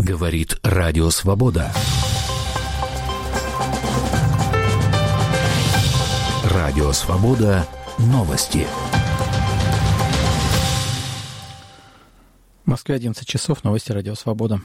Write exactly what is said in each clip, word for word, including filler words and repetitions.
Говорит Радио Свобода. Радио Свобода. Новости. В Москве одиннадцать часов. Новости Радио Свобода.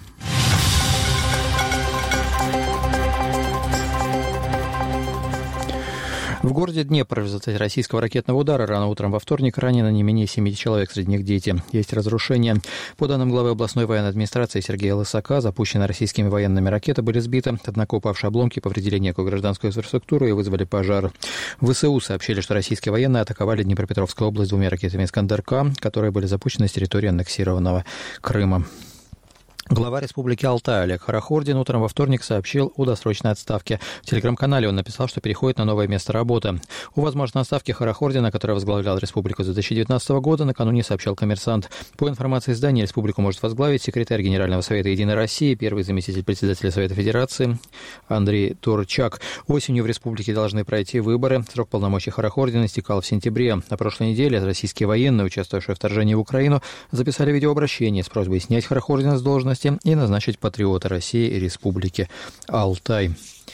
В городе Днепр в результате российского ракетного удара рано утром во вторник ранено не менее семи человек, среди них дети. Есть разрушения. По данным главы областной военной администрации Сергея Лысака, запущенные российскими военными ракеты были сбиты, однако упавшие обломки повредили некую гражданскую инфраструктуру и вызвали пожар. В ВСУ сообщили, что российские военные атаковали Днепропетровскую область двумя ракетами «Искандер-К», которые были запущены с территории аннексированного Крыма. Глава Республики Алтай Олег Хорохордин утром во вторник сообщил о досрочной отставке. В телеграм-канале он написал, что переходит на новое место работы. О возможной отставке Хорохордина, который возглавлял республику с две тысячи девятнадцатого года, накануне сообщал «Коммерсант». По информации издания, республику может возглавить секретарь Генерального совета «Единой России», первый заместитель председателя Совета Федерации Андрей Турчак. Осенью в республике должны пройти выборы. Срок полномочий Хорохордина истекал в сентябре. На прошлой неделе российские военные, участвовавшие в вторжении в Украину, записали видеообращение с просьбой снять Хорохордина с должности и назначить патриота России и Республики Алтай.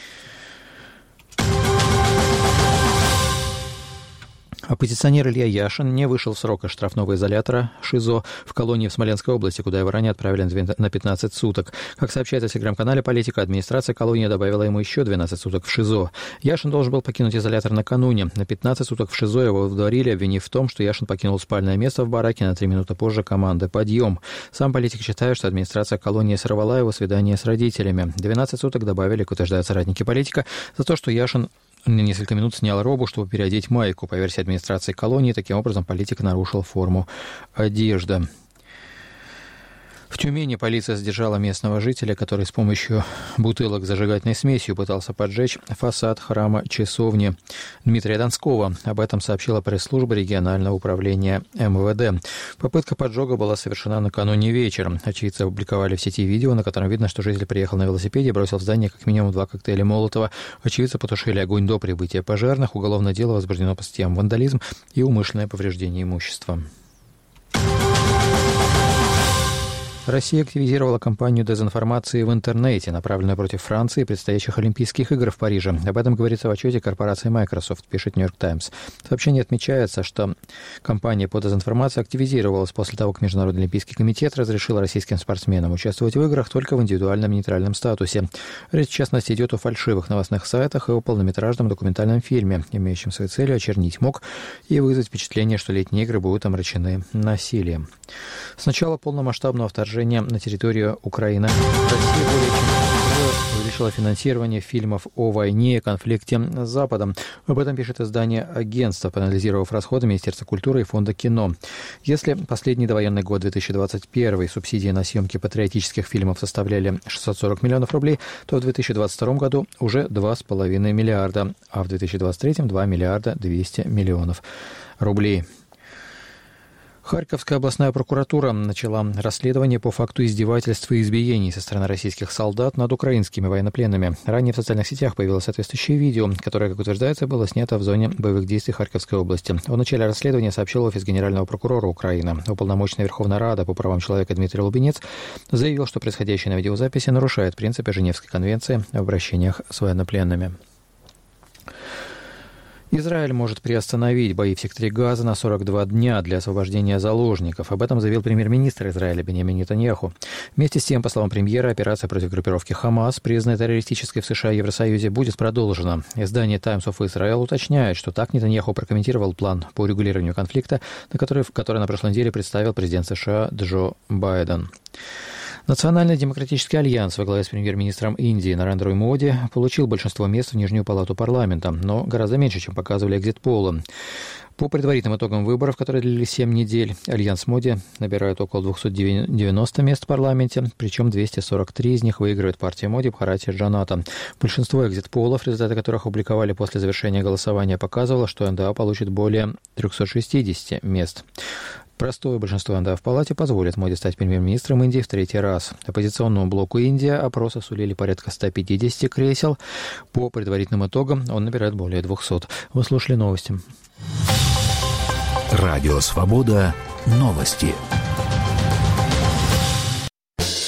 Оппозиционер Илья Яшин не вышел в срок из штрафного изолятора ШИЗО в колонии в Смоленской области, куда его ранее отправили на пятнадцать суток. Как сообщается в телеграм-канале «Политика», администрация колонии добавила ему еще двенадцать суток в ШИЗО. Яшин должен был покинуть изолятор накануне. На пятнадцать суток в ШИЗО его выдворили, обвинив в том, что Яшин покинул спальное место в бараке на три минуты позже команды «Подъем». Сам политик считает, что администрация колонии сорвала его свидание с родителями. двенадцать суток добавили, как утверждают соратники политика, за то, что Яшин на несколько минут снял робу, чтобы переодеть майку. По версии администрации колонии, таким образом политик нарушил форму одежды. В Тюмени полиция задержала местного жителя, который с помощью бутылок с зажигательной смесью пытался поджечь фасад храма часовни Дмитрия Донского. Об этом сообщила пресс-служба регионального управления эм вэ дэ. Попытка поджога была совершена накануне вечером. Очевидцы опубликовали в сети видео, на котором видно, что житель приехал на велосипеде и бросил в здание как минимум два коктейля Молотова. Очевидцы потушили огонь до прибытия пожарных. Уголовное дело возбуждено по статьям вандализм и умышленное повреждение имущества. Россия активизировала кампанию дезинформации в интернете, направленную против Франции и предстоящих Олимпийских игр в Париже. Об этом говорится в отчете корпорации Microsoft, пишет New York Times. В сообщении отмечается, что кампания по дезинформации активизировалась после того, как Международный Олимпийский комитет разрешил российским спортсменам участвовать в играх только в индивидуальном нейтральном статусе. Речь, в частности, идет о фальшивых новостных сайтах и о полнометражном документальном фильме, имеющем своей целью очернить МОК и вызвать впечатление, что летние игры будут омрачены насилием. С начала полномасштабного вторжения на территорию Украины Россия более чем увеличила финансирование фильмов о войне и конфликте с Западом. Об этом пишет издание «Агентство», проанализировав расходы Министерства культуры и Фонда кино. Если последний довоенный год две тысячи двадцать первый субсидии на съемки патриотических фильмов составляли шестьсот сорок миллионов рублей, то в две тысячи двадцать втором году уже два с половиной миллиарда, а в две тысячи двадцать третьем два миллиарда двести миллионов рублей. Харьковская областная прокуратура начала расследование по факту издевательств и избиений со стороны российских солдат над украинскими военнопленными. Ранее в социальных сетях появилось соответствующее видео, которое, как утверждается, было снято в зоне боевых действий Харьковской области. О начале расследования сообщил офис генерального прокурора Украины. Уполномоченный Верховная Рада по правам человека Дмитрий Лубенец заявил, что происходящее на видеозаписи нарушает принципы Женевской конвенции об обращениях с военнопленными. Израиль может приостановить бои в секторе Газа на сорок два дня для освобождения заложников. Об этом заявил премьер-министр Израиля Биньямин Нетаньяху. Вместе с тем, по словам премьера, операция против группировки Хамас, признанной террористической в США и Евросоюзе, будет продолжена. Издание Times of Israel уточняет, что так Нетаньяху прокомментировал план по урегулированию конфликта, на который, который на прошлой неделе представил президент США Джо Байден. Национальный демократический альянс во главе с премьер-министром Индии Нарендрой Моди получил большинство мест в Нижнюю палату парламента, но гораздо меньше, чем показывали экзит-полы. По предварительным итогам выборов, которые длились семь недель, альянс Моди набирает около двести девяносто мест в парламенте, причем двести сорок три из них выигрывает партия Моди Бхарати Джаната. Большинство экзит-полов, результаты которых опубликовали после завершения голосования, показывало, что эн дэ а получит более триста шестьдесят мест. Простое большинство эн дэ а в палате позволит Моди стать премьер-министром Индии в третий раз. Оппозиционному блоку Индия опросы сулили порядка ста пятидесяти кресел. По предварительным итогам он набирает более двухсот. Вы слушали новости. Радио «Свобода». Новости.